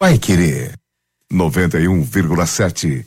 Paiquerê 91,7.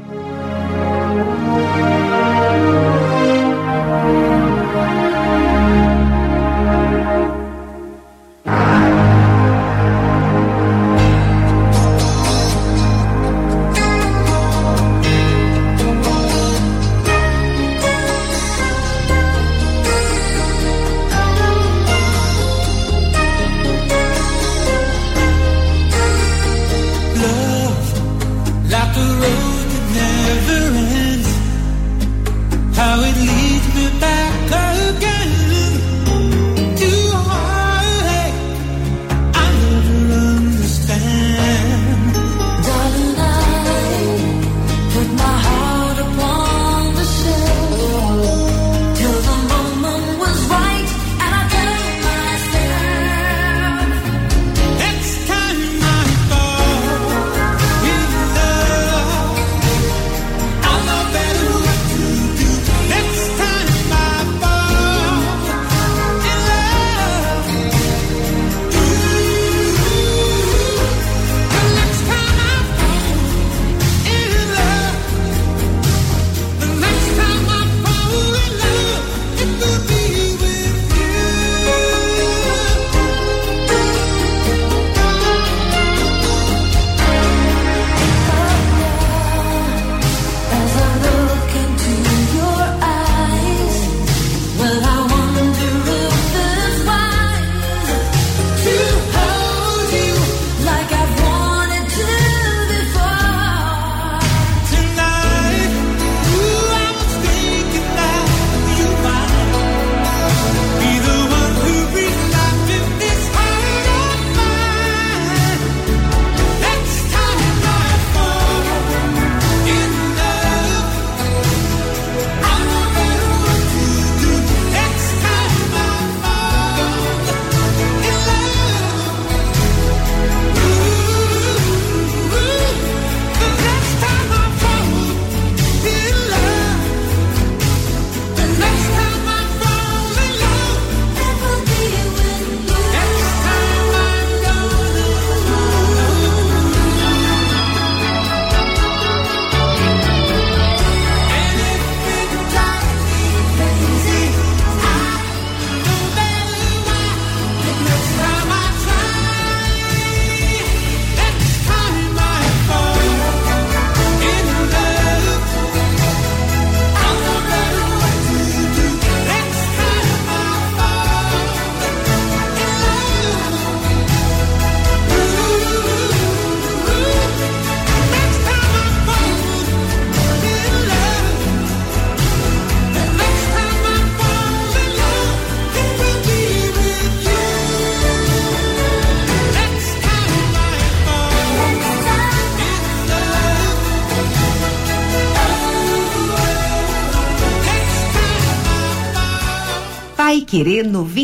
Paiquerê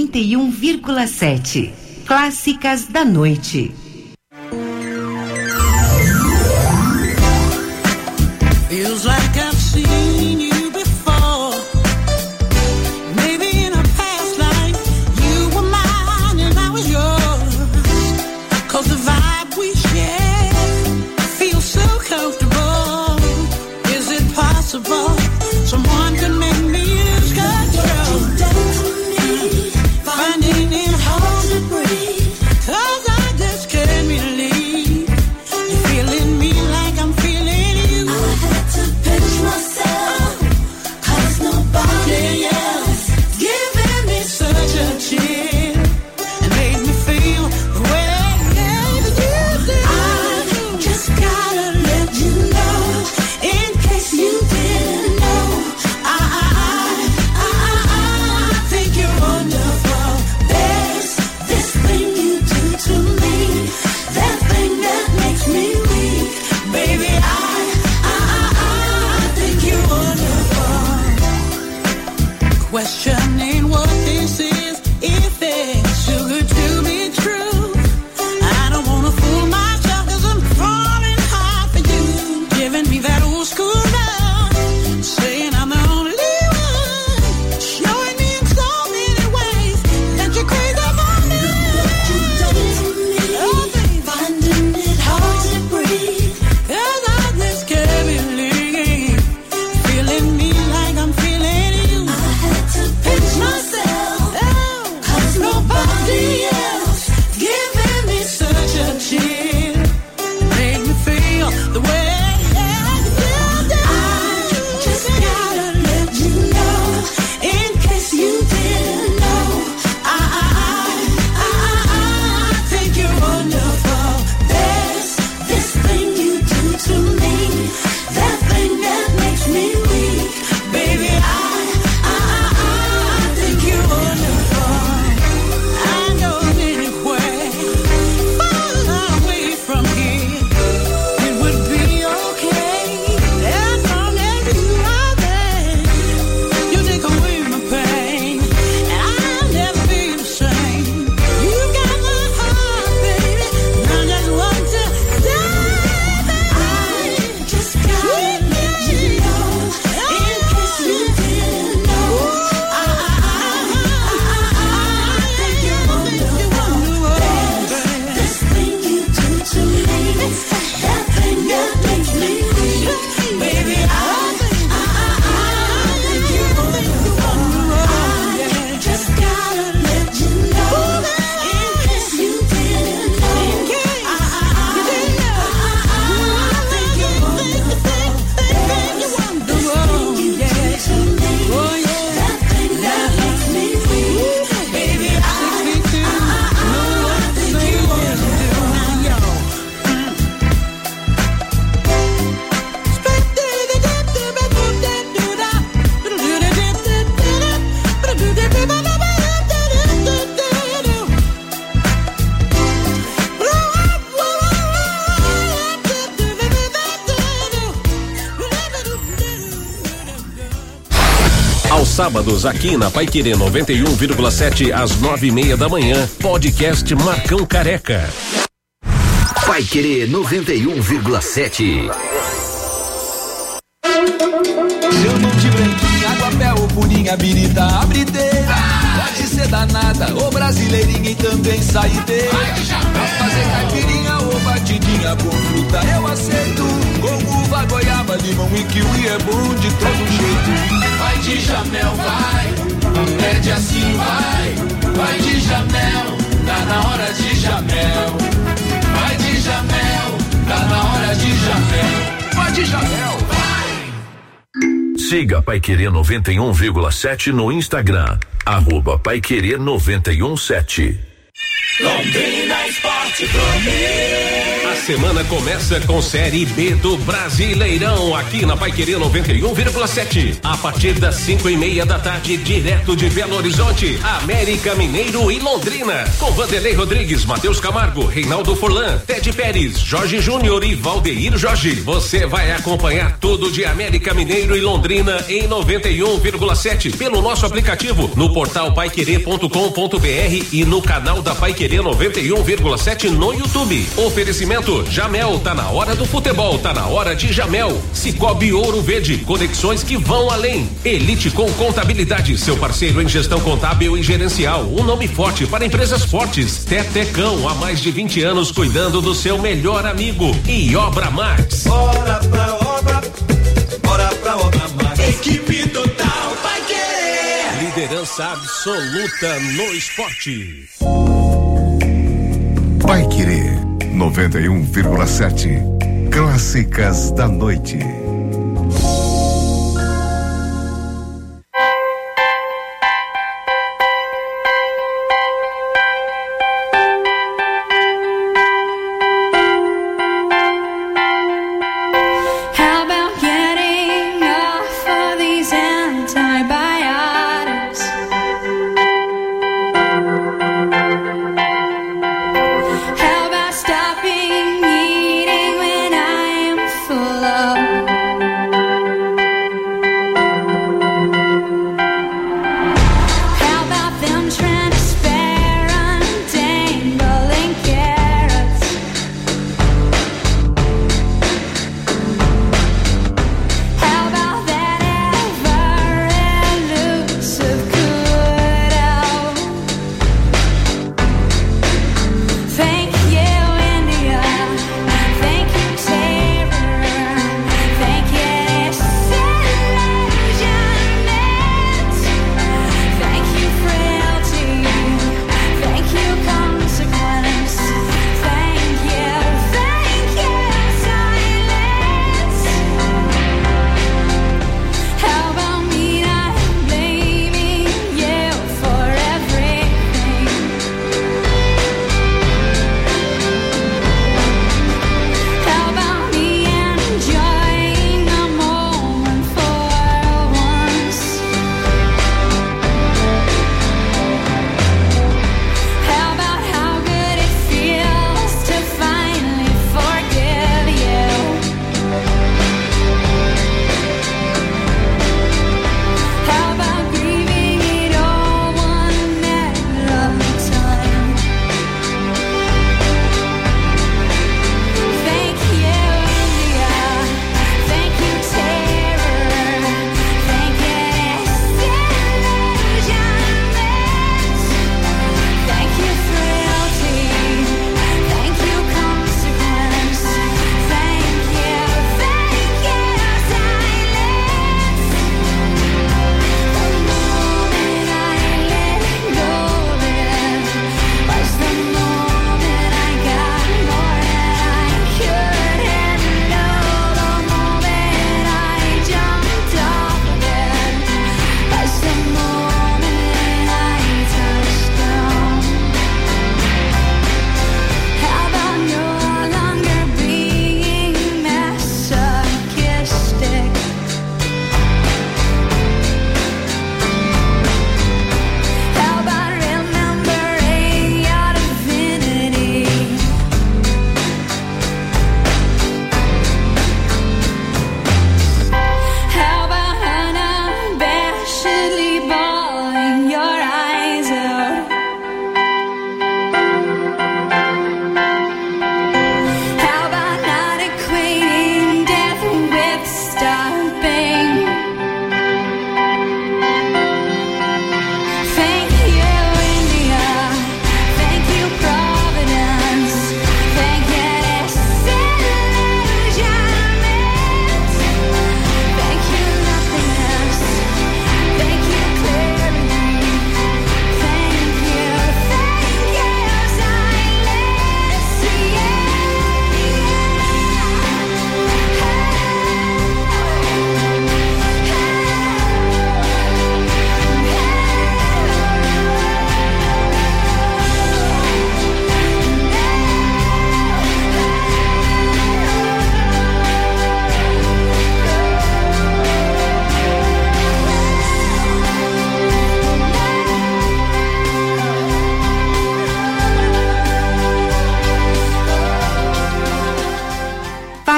91,7. Clássicas da noite. Feels like I've seen you before. Maybe in a past life you were mine and I was yours. 'Cause the vibe we share feels so comfortable. Is it possible someone could make me lose control? Finding it hard to breathe, 'cause I just can't sábados aqui na Paiquerê 91,7 às 9:30 da manhã. Podcast Marcão Careca. Paiquerê 91,7. Eu não de branquinha, água, ou purinha, birita, abriteira. Pode ser danada, ou brasileirinha e também saideira. Pra fazer caipirinha ou batidinha com fruta eu aceito. Com uva, goiaba, limão e kiwi é bom de todo jeito. Vai de Jamel, vai, pede assim, vai de Jamel, tá na hora de Jamel. Vai de Jamel, tá na hora de Jamel. Vai de Jamel, vai. Siga Paiquerê 91,7 no Instagram, @Paiquerê 91,7. Londrina Esporte Clube. A semana começa com Série B do Brasileirão aqui na Paiquerê 91,7. A partir das 5:30 da tarde, direto de Belo Horizonte, América Mineiro e Londrina. Com Vanderlei Rodrigues, Matheus Camargo, Reinaldo Forlan, Ted Pérez, Jorge Júnior e Valdeir Jorge. Você vai acompanhar tudo de América Mineiro e Londrina em 91,7 pelo nosso aplicativo, no portal paiquerê.com.br e no canal da Paiquerê 91,7 no YouTube. Oferecimento Jamel, tá na hora do futebol, tá na hora de Jamel. Cicobi Ouro Verde, conexões que vão além. Elite com Contabilidade, seu parceiro em gestão contábil e gerencial, um nome forte para empresas fortes. Tetecão, há mais de 20 anos cuidando do seu melhor amigo. E Obra Max. Bora pra Obra Max. Equipe total vai querer. Liderança absoluta no esporte. Paiquerê 91,7. Clássicas da noite. How about stopping eating when I am full of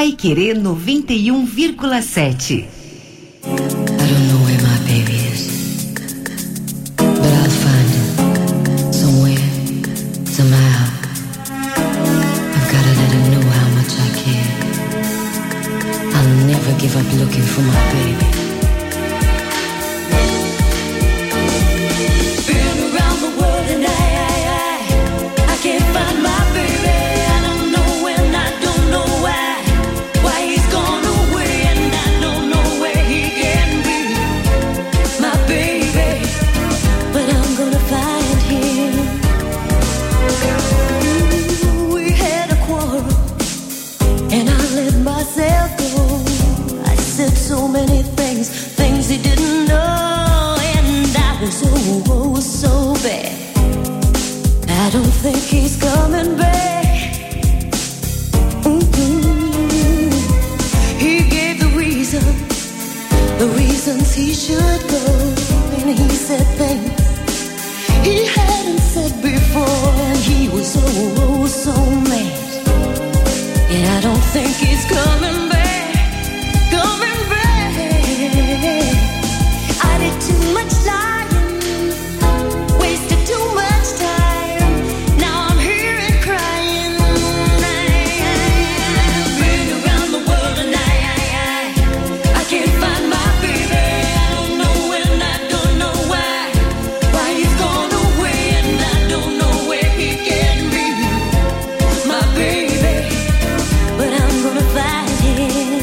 Paiquerê 91,7. I don't know where my baby is, but I'll find him somewhere, somehow. I've gotta let him know how much I care. I'll never give up looking for my baby. Been around the world and I can't find my baby. I don't know when, I don't know why he's gone away, and I don't know where he can be, my baby, but I'm gonna find him. We had a quarrel and I let myself go. I said so many things he didn't know, and I was so bad. I don't think he's coming back. He gave the reasons he should go, and he said things he hadn't said before, and he was so mad. And I don't think he's coming back. I did too much lying, wasted too much time. Now I'm here and crying. I've been around the world and I can't find my baby. I don't know when, I don't know why he's gone away, and I don't know where he can be, my baby, but I'm gonna find him.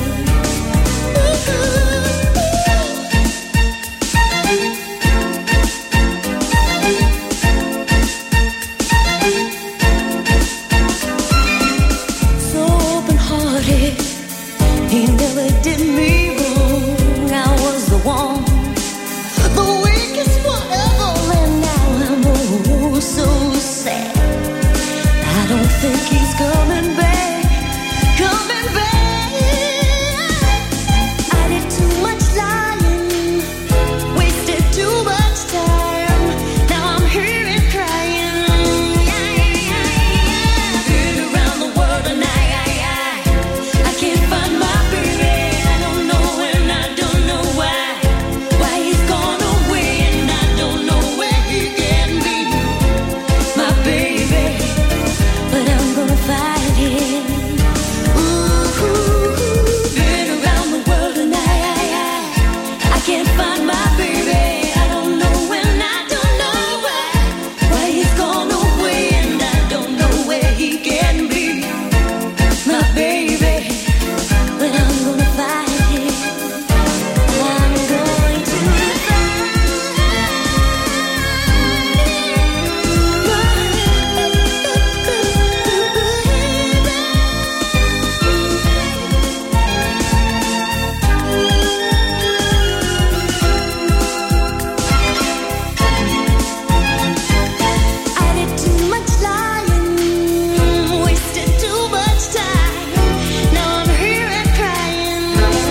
So open-hearted, he never did me wrong. I was the one, the weakest one of all, and now I'm so sad. I don't think he's coming back. I did too much lying, wasted too much time. Now I'm here and crying. Been around the world and I can't find my baby. I don't know when, I don't know why he's gone away, and I don't know where he can be, my baby, but I'm gonna find him. Been around the world and I can't find my baby. I don't know when, I don't know why he's gone away, and I don't know where he can be, my baby, but I'm gonna find him. I'm going to I did too much lying, wasted too much time. Now I'm here and crying.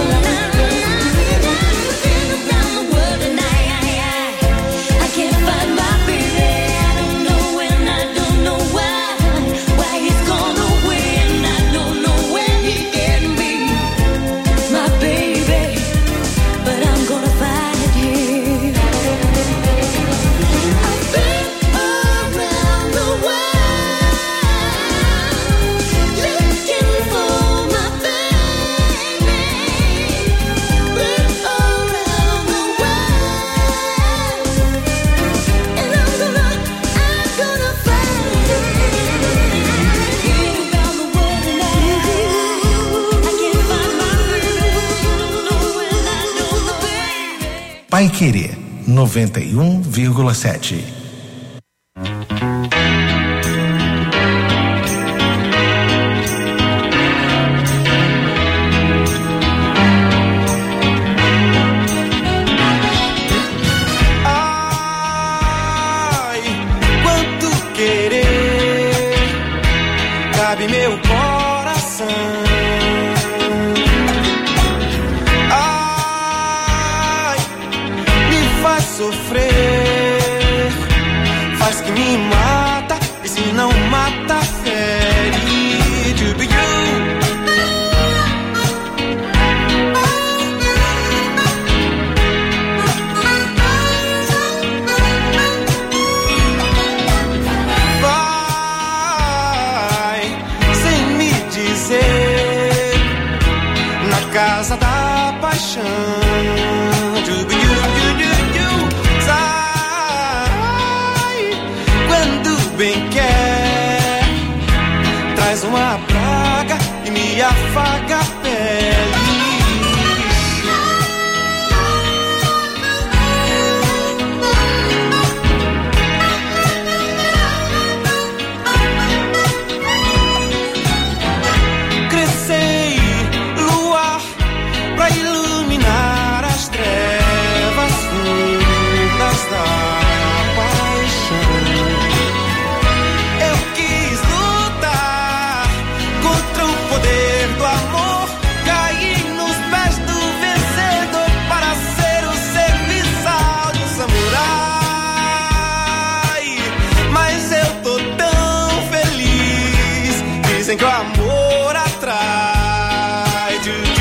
Been around the world and I can't find my baby. I don't know when, I don't know why he's gone away, and I don't know where he can be, my baby, but I'm gonna find him. I've been around the world looking for my baby. Been around the world, and I'm gonna find him. Been around the world and I can't find my baby. Don't know when, I don't know where. Paiquerê 91,7. Ai, quanto querer cabe meu coração. Ai, me faz sofrer, faz que me mata, e se não mata, fere. To be you, paixão. Sai quando bem quer, traz uma praga e me afaga a pele. Que o amor atrai.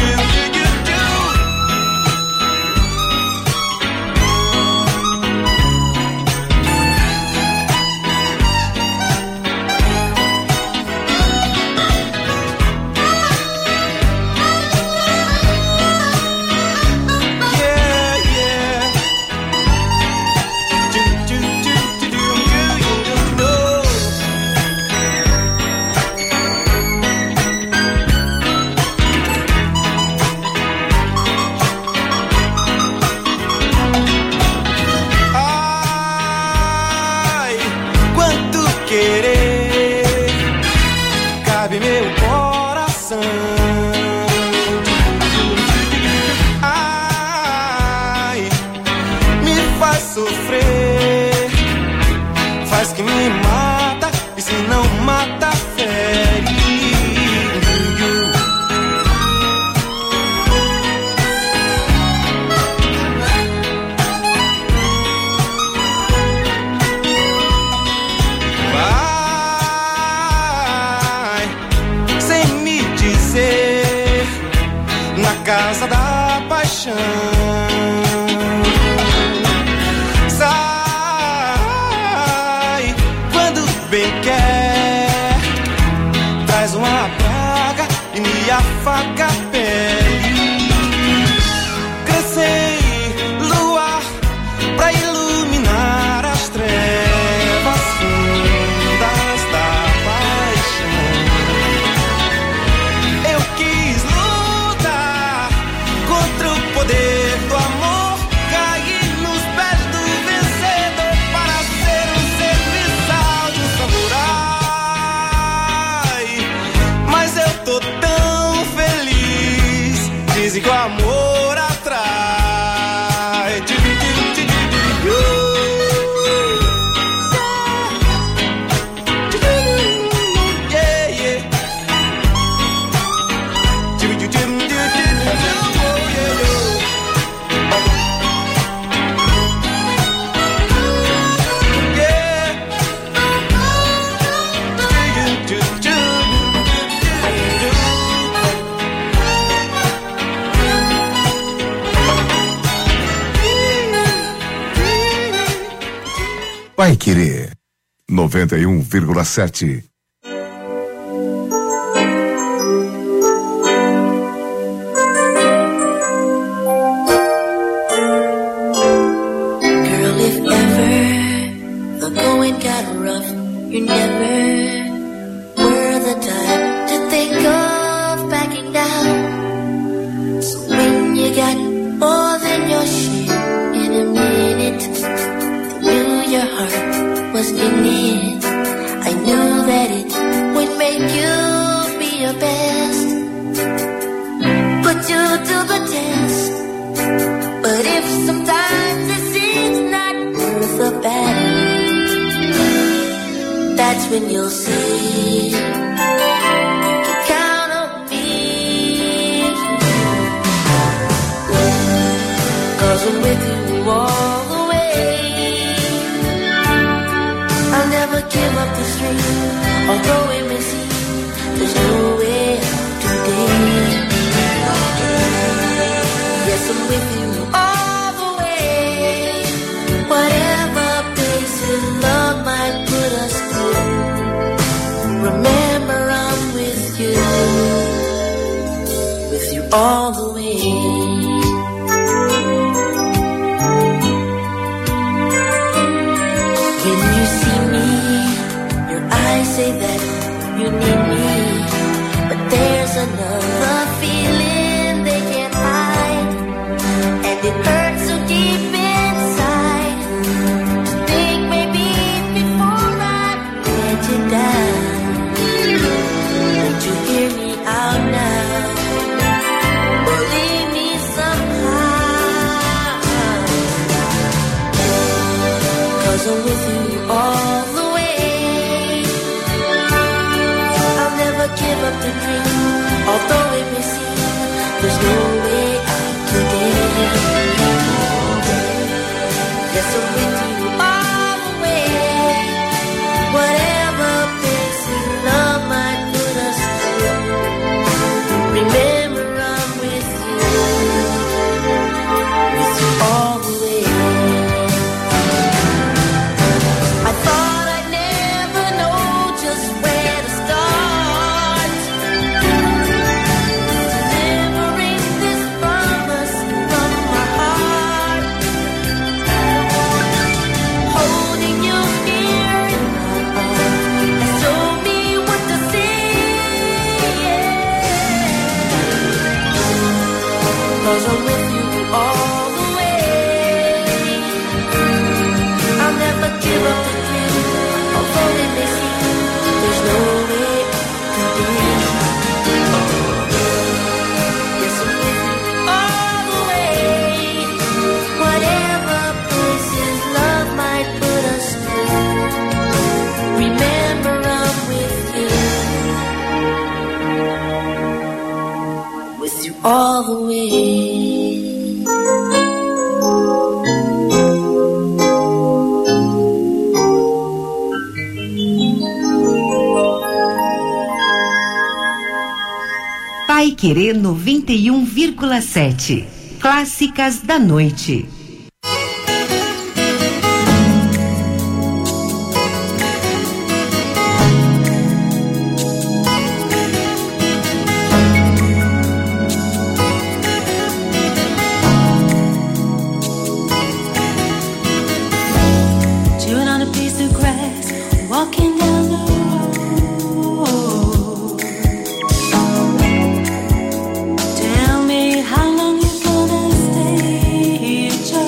Casa da paixão. Sai quando bem quer, traz uma praga e me afaga a pele. Crescei luar pra iluminar as trevas fundas da paixão. Eu quis contra o poder do amor, cair nos pés do vencedor para ser um serviçal de um samurai. Mas eu tô tão feliz, dizem que o amor atrai. Vai Querer 91,7. Girl, if ever the going got rough, you never were the type to think of backing down. So when you got more than your share in a minute, your heart was in it. I knew that it would make you be your best, put you to the test. But if sometimes it seems not worth the battle, that's when you'll see you can count on me. 'Cause I'm with you all the way. I'll never give up this dream, although it may seem there's no way out today. Yes, I'm with you all the way. Whatever places love might put us through, remember I'm with you all the way. you need me, but there's another feeling they can't hide, and it hurts so deep inside to think maybe before I let you down. Won't you hear me out now? Believe me somehow, 'cause I'm with you all the way. I'll never give up the dream, although it may seem there's no way out today. Yes, I'm with you all the way. Whatever places love might put us through, remember I'm with you all the way. I thought I'd never know just where to start, delivering this promise from my heart, holding you here in my arms has told me what to say, yeah. 'Cause I'm with you all the way. I'll never give up the dream, although it may seem there's no way out today. Yes, I'm with you all the way. Whatever places love might put us through, remember I'm with you all the way. Paiquerê 91,7. Clássicas da noite. Chewing on a piece of grass, walking down the road. Tell me how long you gonna stay, child.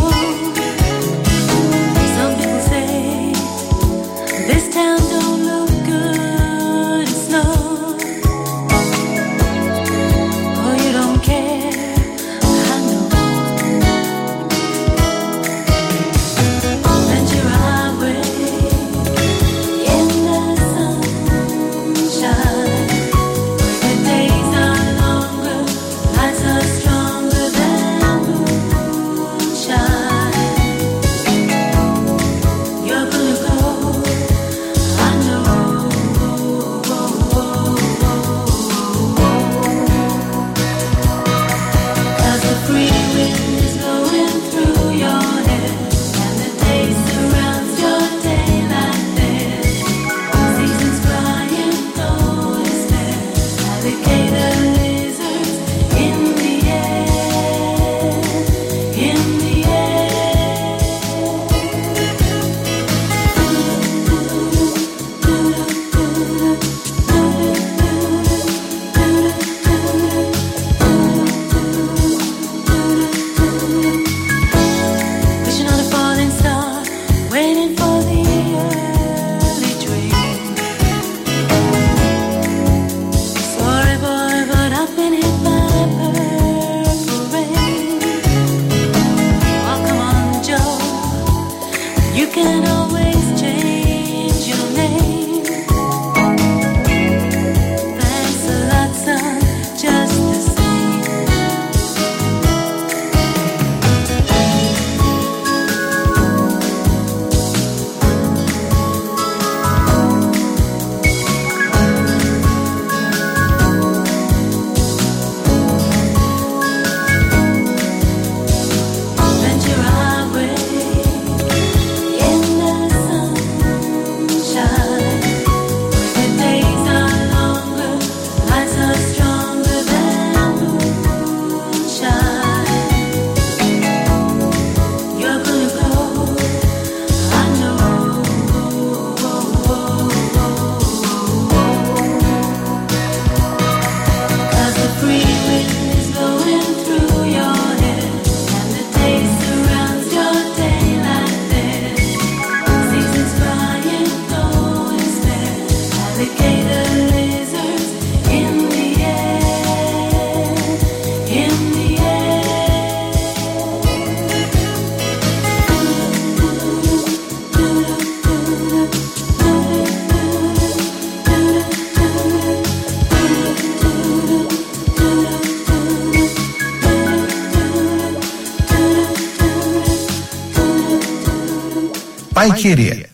Paiquerê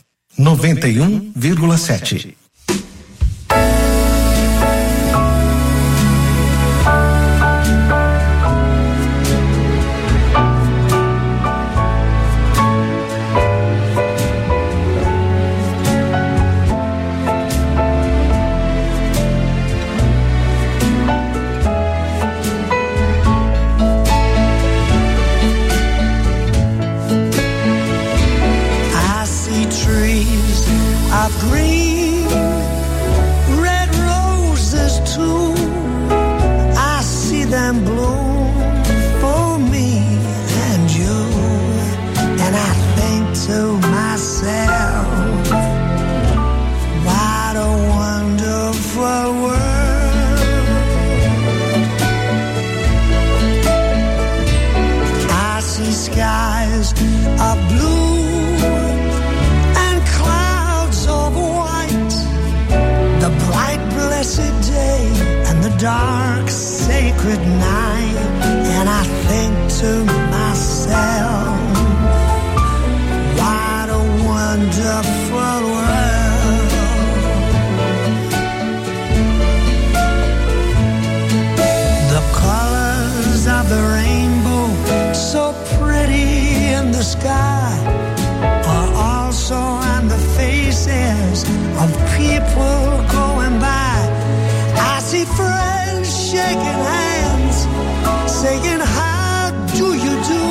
91,7. Green, red roses too. I see them bloom for me and you. And I think to myself, what a wonderful world. I see skies of blue, day and the dark sacred night, and I think to myself, what a wonderful world. The colors of the rainbow, so pretty in the sky, are also on the faces of people going by. I see friends shaking hands, saying, how do you do?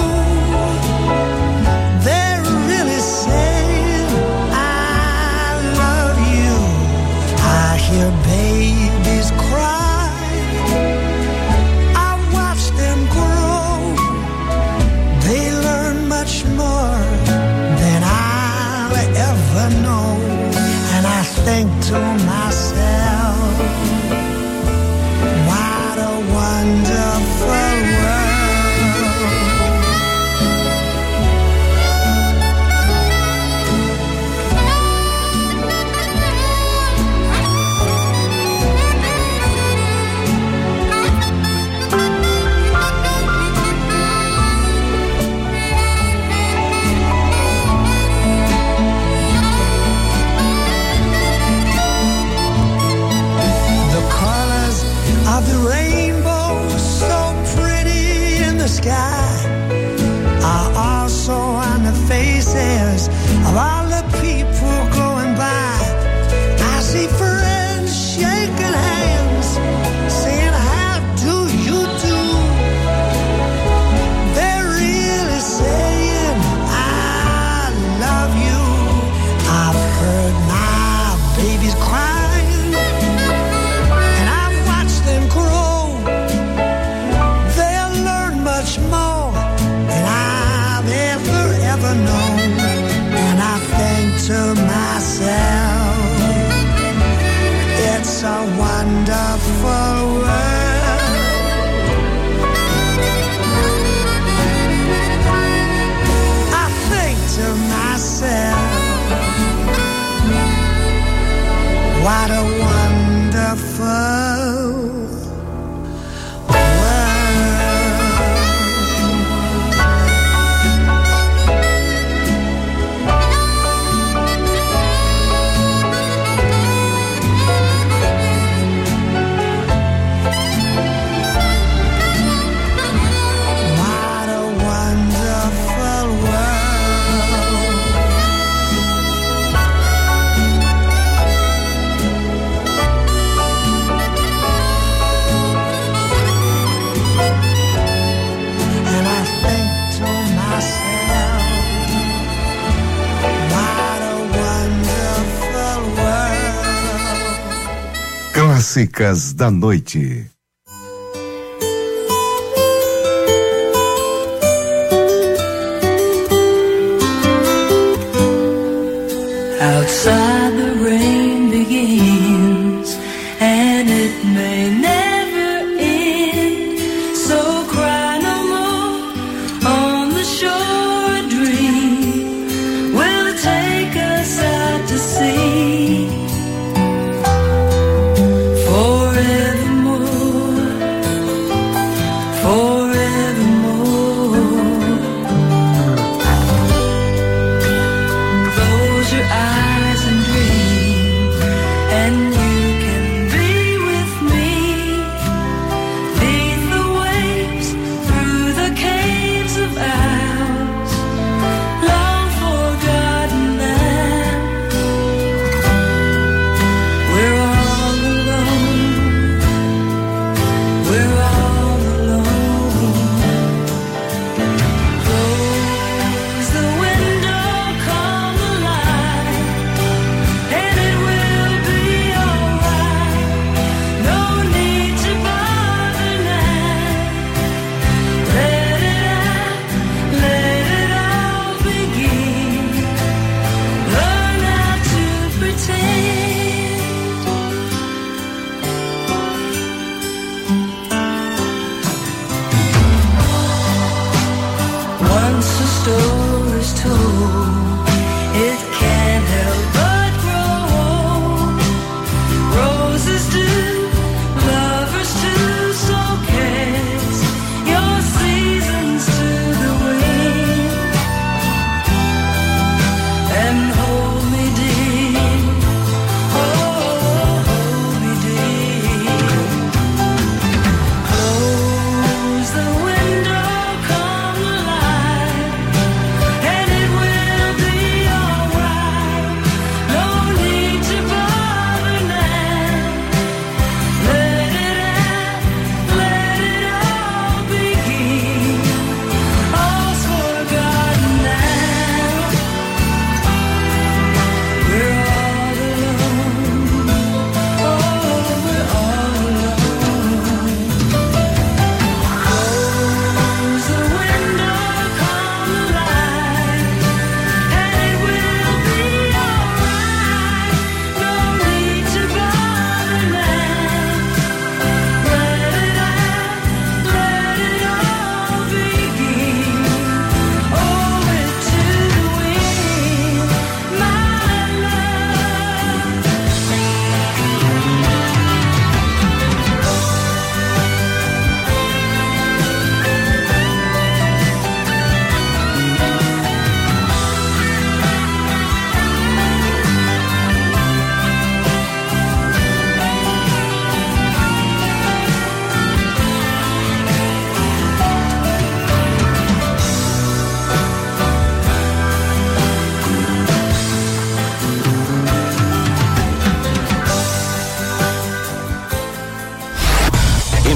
They're really saying, I love you. I hear babies cry, I watch them grow. They learn much more than I'll ever know. And I think to myself, what a wonderful world. Of the rainbow, so pretty in the sky, are also on the faces of all the people going by. I see friends shaking hands, saying, how do you do? They're really saying, I love you. I've heard my babies cry, more than I've ever known. And I think to myself, it's a wonderful world. I think to myself, what a wonderful Clássicas da Noite. Outside the rain begins, and it may never end. So cry no more on the shore. A dream will take us out to sea. Forevermore. Though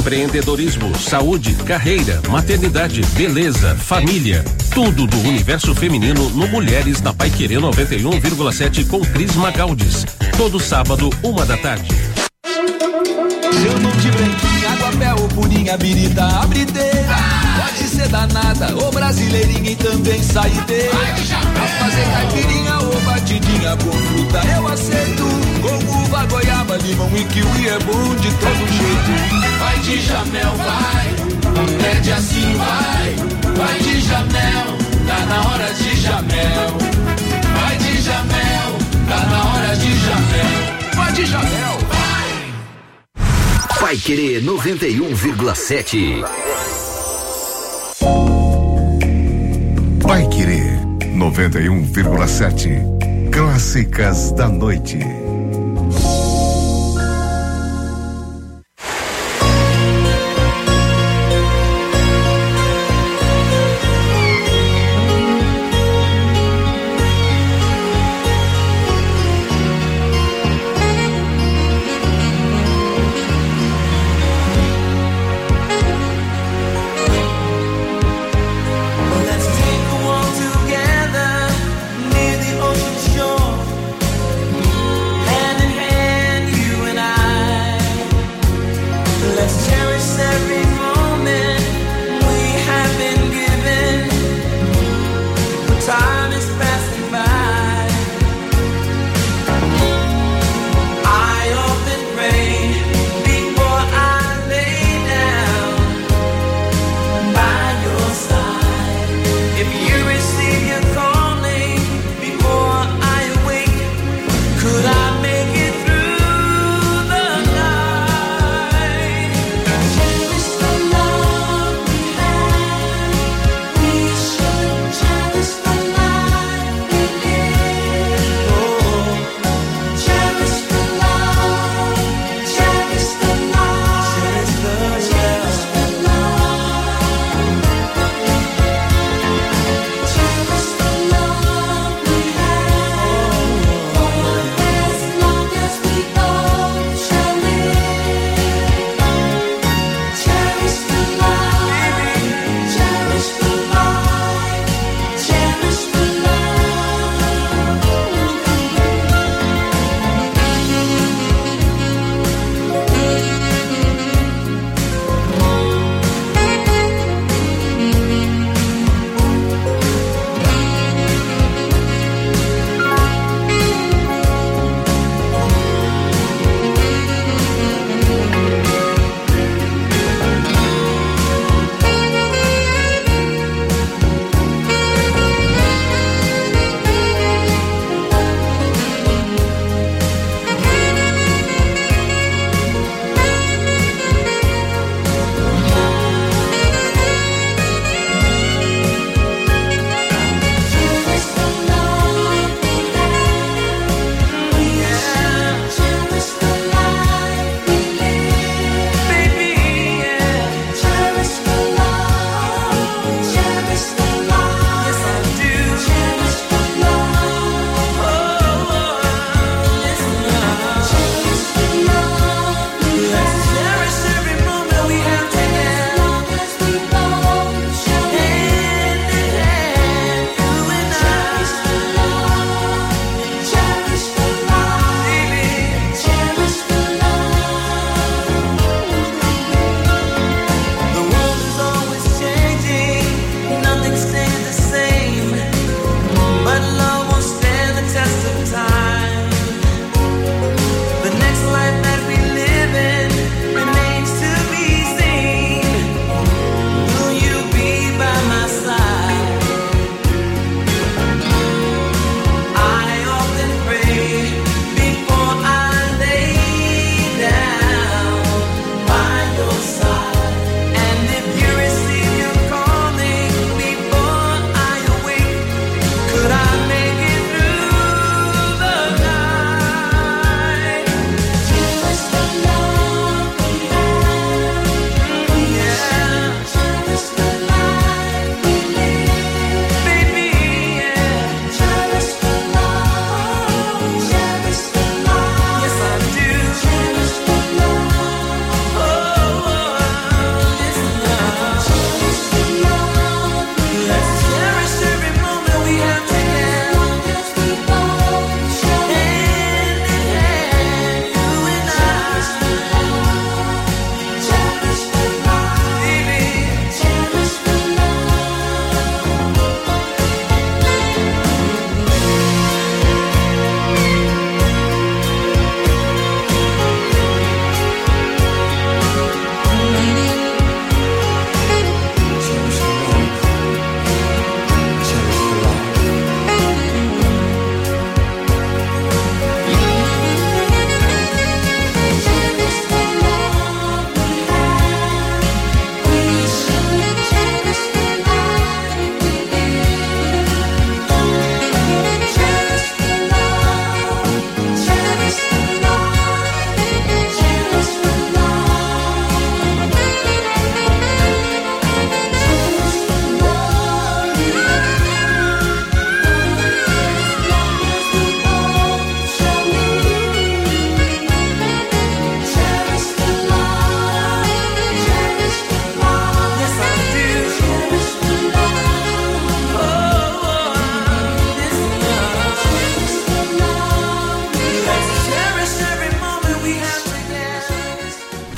empreendedorismo, saúde, carreira, maternidade, beleza, família. Tudo do universo feminino no Mulheres da Paiquerê 91,7 com Cris Magaldes. Todo sábado, 1h. Chamam de branquinha, aguapé ou purinha, birita, abriteira. Pode ser danada ou brasileirinha e também saideira. Pra fazer caipirinha ou batidinha com fruta eu aceito. Com uva, goiaba, limão e kiwi é bom de todo jeito. Vai de Jamel, vai, pede assim, vai. Vai de Jamel, tá na hora de Jamel. Vai de Jamel, tá na hora de Jamel. Vai de Jamel, vai. Paiquerê 91,7. Paiquerê 91,7. Clássicas da noite. Together near the ocean shore.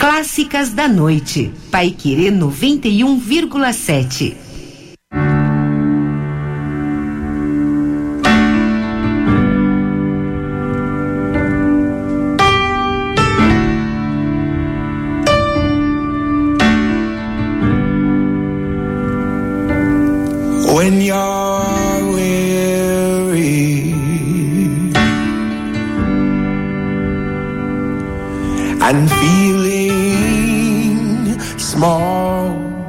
Clássicas da Noite. Paiquerê 91,7. When you're weary and feeling small,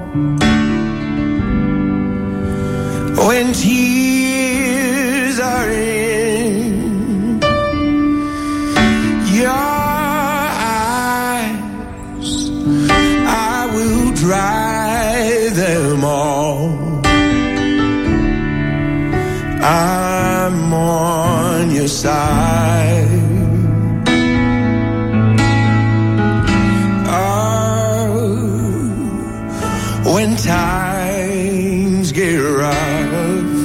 when tears are in your eyes, I will dry them all. I'm on your side. Oh, when times get rough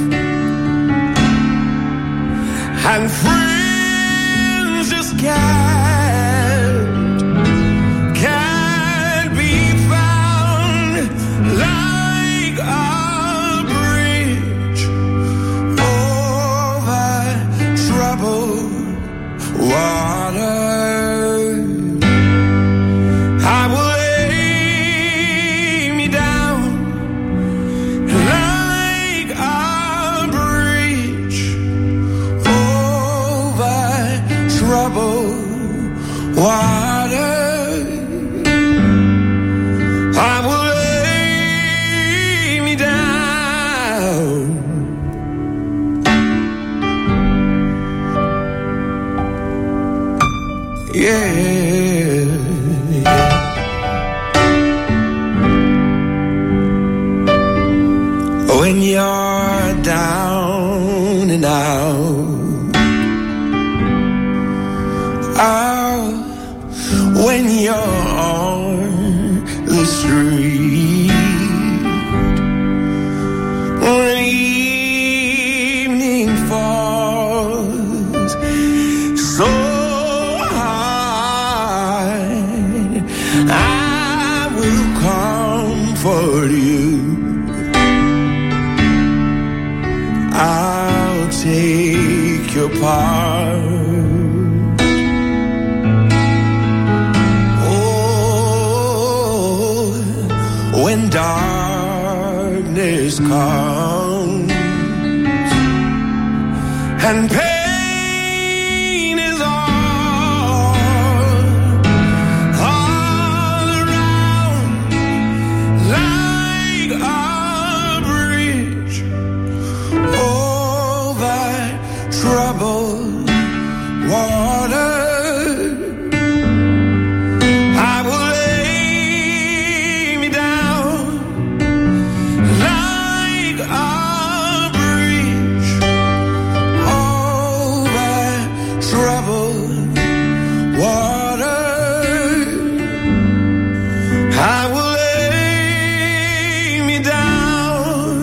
and friends just can't be found, like a bridge troubled water, I will lay me down like a bridge over troubled water. I will lay me down. Yeah. When you're down and out, oh, when you're on the street, when evening falls so I will comfort you. I'll take your part. Oh, when darkness comes and pain is troubled water, I will lay me down like a bridge over troubled water. I will lay me down.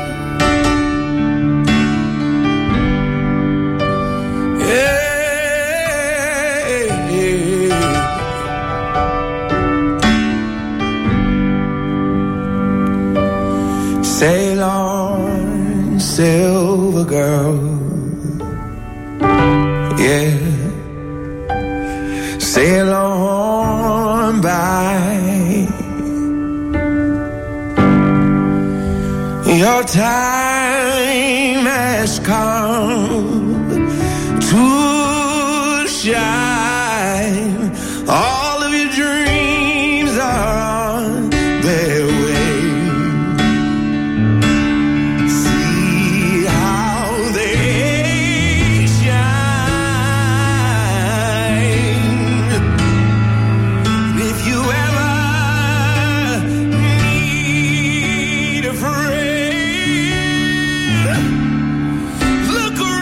Sail on, silver girl, yeah. Sail on by. Your time has come to shine. All of your dreams are on their way. Look around.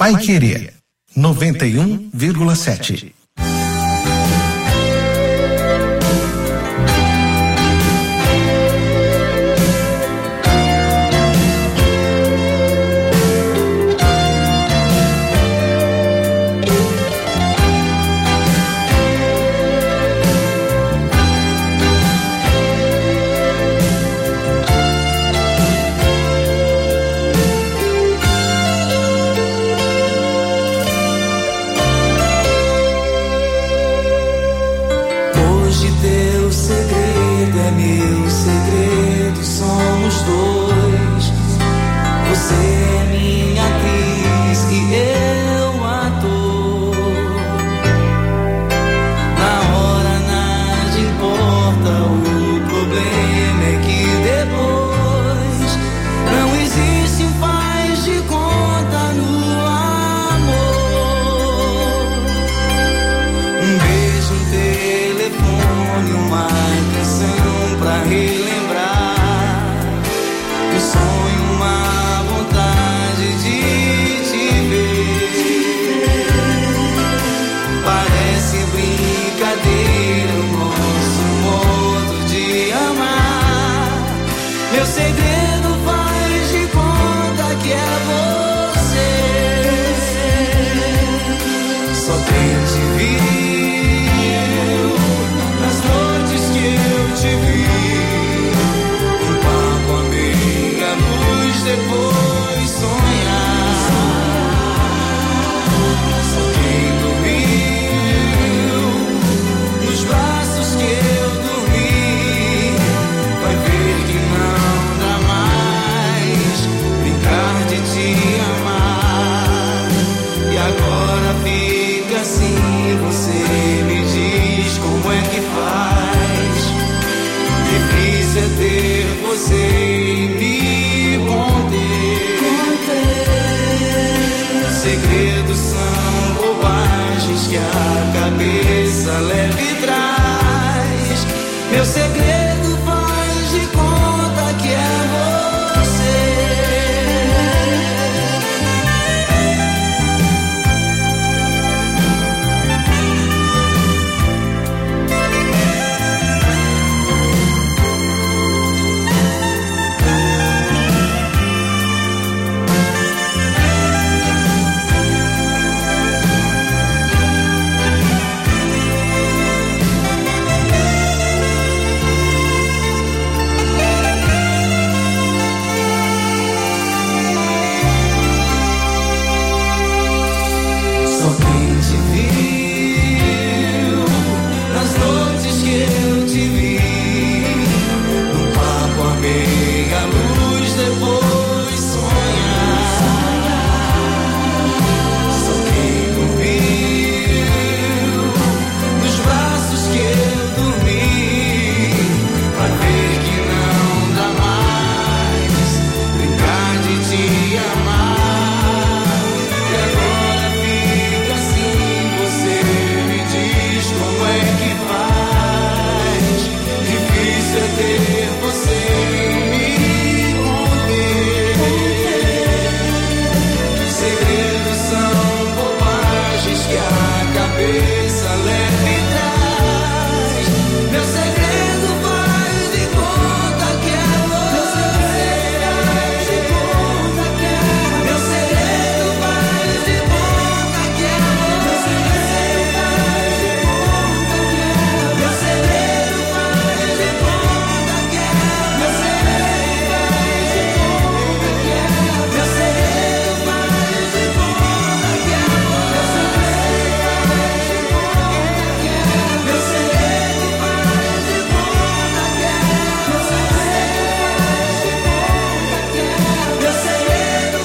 Paiquerê 91,7.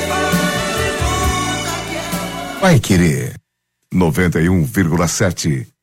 Paiquerê 91,7.